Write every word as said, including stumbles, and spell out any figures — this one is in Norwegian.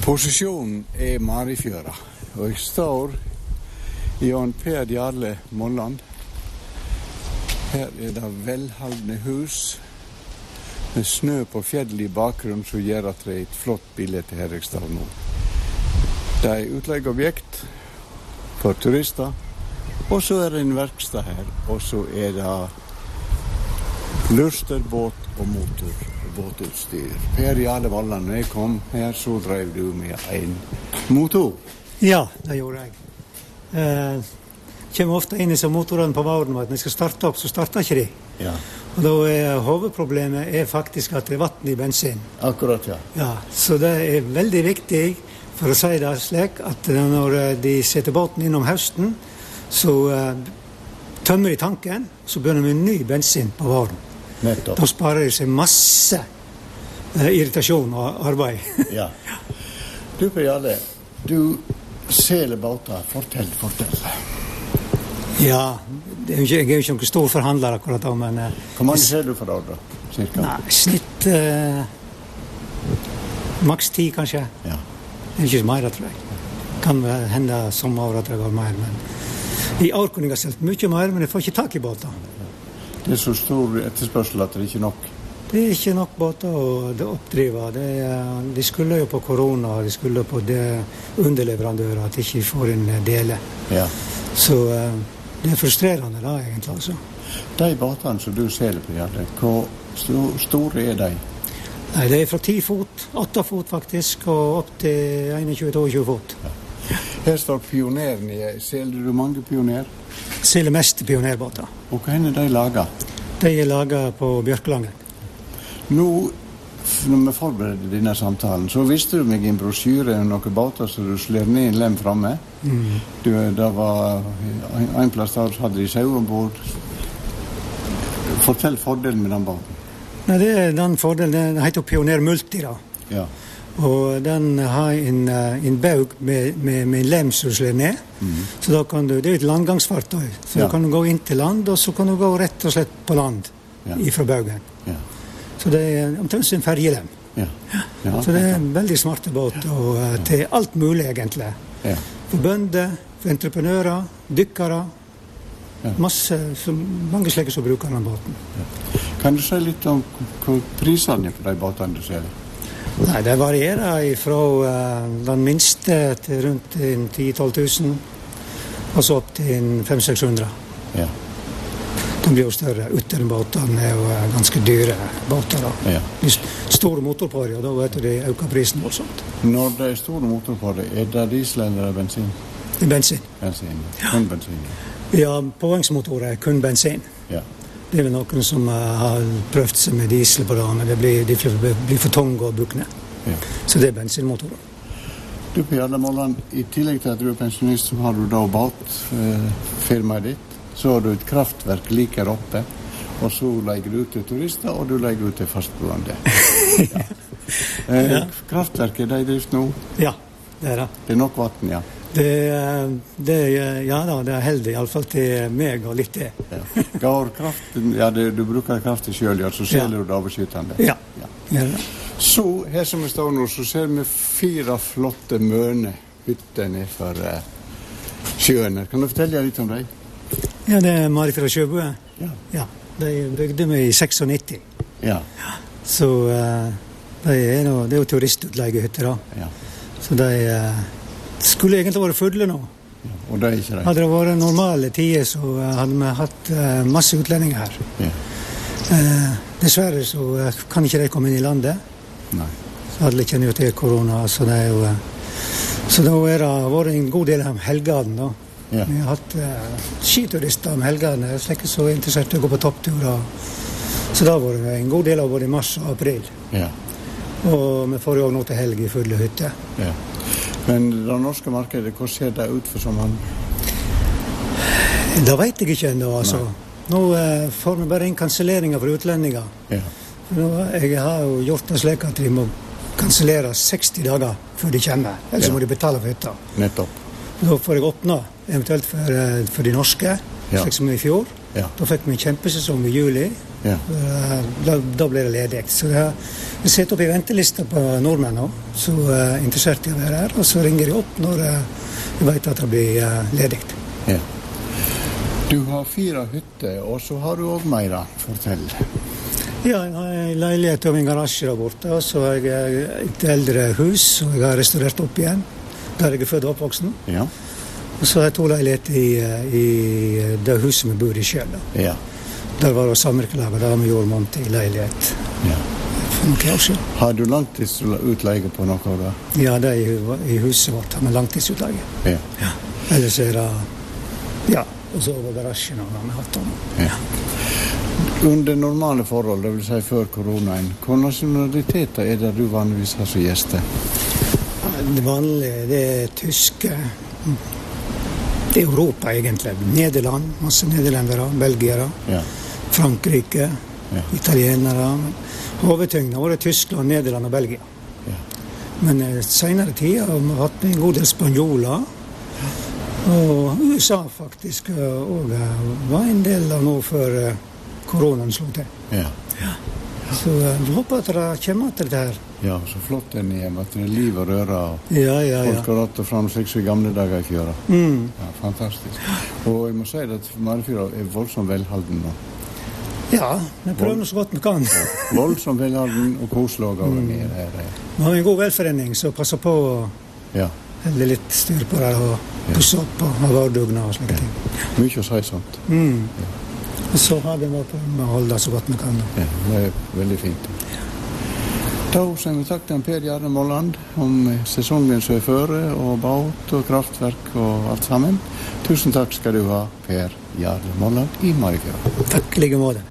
Posisjonen er Marifjøra, og jeg står i Jan Per Jarle Molland. Her er det velholdne hus med snø på fjellet i bakgrunnen som gjør at det er et flott bilde til Herrekstad nå. Det er utleieobjekt for turister, og så er det en verkstad her, og så er det lursterbåt og motor. Båtutstyr. Per Jarle Molland, når jeg kom her, så drev du med en motor. Ja, det gjorde jeg. Eh, kommer ofte inn i så motorene på våren, og når jeg skal starte opp, så starter ikke de. Ja. Og da er hovedproblemet er faktisk at det er vatten i bensin. Akkurat, ja. Ja, så det er veldig viktig, for å si det slik, at når de setter båten inn om høsten, så eh, tømmer de tanken, så begynner vi ny bensin på våren. Nettopp. Da sparer de seg masse eh, irritasjon og arbeid. Ja. Du, Per Jarle, du selger båter. Fortell, fortell. Ja, det er jo ikke, jeg er jo ikke noen stor forhandler akkurat da, men... Eh, Hvor mange selger du for år, da? Cirka? Nei, snitt... Eh, maks ti, kanskje. Ja. Det er ikke så mer, tror jeg. Kan hende som år at det var mer, men... I år kunne jeg ha selgt mye mer, men jeg får ikke tak i båter. Det er så stor etterspørsel at det ikke er nok. Det er ikke nok båter å oppdrive. Det er, de skulle jo på korona, de skulle på det underleverandører, at de ikke får en dele. Ja. Så det er frustrerende da, egentlig. Altså. De båtene som du selger, Per Jarle, hvor store er de? Nei, det er fra ti fot, åtte fot faktisk, og opp til tjueen til tjueto fot. Ja. Her står pioneren i. Selger du mange pioner? Selger mest pionerbåter. Og hva er de laget? De er laget på Bjørkelangen. Nå, når vi forberedte denne samtalen, så visste du meg i en brosjyre om noen båter som du slår ned en lem fremme. Mm. Du, det var en, en plass der hadde de sau ombord. Fortell fordelen med den båten. Nei, det er den fordelen, den heter Pioner Multi da. Ja. Og den har en, en baug med, med, med en lem som slår ned. Mm. Så da kan du, det er et landgangsfartøy. Så ja. Da kan du gå inn til land, og så kan du gå rett og slett på land ja. Ifra baugen. Ja. Så det er omtrent en fergelem. Ja. Ja, så det er en veldig smarte båt, og ja. Til alt mulig egentlig. Ja. For bønder, for entreprenører, dykkere. Ja. Masse, så mange slike som bruker den båten. Ja. Kan du si litt om hva prisene er for de båtene du ser? Nei, det varierer fra uh, den minste til rundt ti til tolv tusen, og så opp til fem til seks hundre. Ja. De blir jo større. Utterbåtene er jo ganske dyre båter da. Ja. De store motor på det, og da vet du de øker prisen voldsomt. Når det er store motor på det, er det diesel eller bensin? Det er bensin. Bensin, kun bensin. Ja, påhengsmotorer er kun bensin. Ja. Det er vel noen som uh, har prøvd seg med diesel på det, men det blir, de blir for tunge og bukne. Ja. Så det er bensinmotorer. Du, Per Jarle Molland, i tillegg til at du er pensjonist, så har du da båtfirmaet uh, ditt. Så har du et kraftverk like her oppe, og så legger du ut til turister, og du legger ut til fastboende. Ja. Uh, ja. Kraftverket, de drift nå? Ja, det er det. Det er nok vatten, ja. Det, det, ja da, det er heldig, i alle fall til meg og litt det. Ja. Går kraften, ja, det, du bruker kraften selv, ja, så ser ja. Du det overskytende. Ja, ja. Ja. Så, her som vi står nå, så ser vi fire flotte møne hytter ned for uh, sjøen. Kan du fortelle litt om deg? Ja, det er Marifjøra sjøbue. Ja. Ja, de bygde vi i nittiseks. Ja. Så uh, de er, no, det er jo turistutleiehytter da. Ja. Så de... Uh, skulle egentlig vært fulle nå. Ja, og det er ikke det. Hadde det vært normale tider, så hadde vi hatt uh, masse utlendinger her. Ja. Uh, dessverre så uh, kan ikke de komme inn i landet. Nei. Så alle kjenner jo til korona, så det er jo... Uh, så da er det vært en god del av helgene da. Ja. Vi har hatt uh, skiturister om helgene, slik så er interessert i å gå på toppturer. Så da var det en god del av både mars og april. Ja. Og vi får jo også nå til helg i fulle hytter. Ja. Men det norske markedet, hvordan ser det ut for sommeren? Det vet jeg ikke ennå, altså. Nei. Nå eh, får vi bare inn kanselleringer for utlendinger. Ja. Nå, jeg har jo gjort det slik at de må kansellere seksti dager før de kommer, ellers ja. Må de betale for hytta. Nettopp. Da får jeg åpne, eventuelt for, for de norske, ja. Slik som i fjor. Ja. Da fikk vi en kjempesesong i juli, Ja. Da, da blir det ledig. Så jeg, jeg sitter oppe i ventelista på nordmenn nå, så er uh, interessert i å være her, og så ringer jeg opp når uh, jeg vet at det blir uh, ledig. Ja. Du har fire hytter, og så har du også mer, fortell. Ja, jeg har en leilighet og en garasje der borte, og så har jeg et eldre hus, og jeg har restaurert opp igjen, der jeg er født og oppvoksen. Ja. Og så har jeg to leiligheter i, i det huset vi bor i selv. Ja. Der var det samvirkelaget, der har vi gjort måned i leilighet. Ja. For noen år siden. Har du langtidsutleie på noe av det? Ja, det er i, i huset vårt, med langtidsutleie. Ja. Ja. Ellers er det, ja, og så over garasjen og vi har hatt den. Ja. Under normale forhold, det vil si før koronaen, hva nasjonaliteter er det du vanligvis har som gjester? Det vanlige, det er tyske, det er Europa egentlig. Nederland, masse nederlendere, belgiere, ja. Frankrike, ja. Italienere. Hovedtyngden har vært Tyskland, Nederland og Belgia. Ja. Men eh, senere tid har vi hatt en god del spanjoler, og U S A faktisk, og var en del av nå før koronaen slo til. Ja. Ja. Så uh, vi håper at det kommer til det her. Ja, så flott den er, at det er liv og røre, og ja, ja, ja. folk har rett og frem slik som i gamle dager i fjøra. Mm. Ja, fantastisk. Og jeg må si at Marifjøra er voldsomt velhalden nå. Ja, vi prøver så godt vi kan. Voldsomt velhalden og koselig over mm. ned her. Vi har en god velforening, så passer på å ja. helle litt styr på det, og pusse opp og ha vardugner og slike ting. Ja. Mye å si sånt. Mm. Ja. Og så har vi måttet holde det så godt vi kan. Ja, det er veldig fint. Da sier vi takk til Per Jarle Molland om sesongen som er føre, og båt og kraftverk og alt sammen. Tusen takk skal du ha, Per Jarle Molland i Marifjøra. Takk, like måte.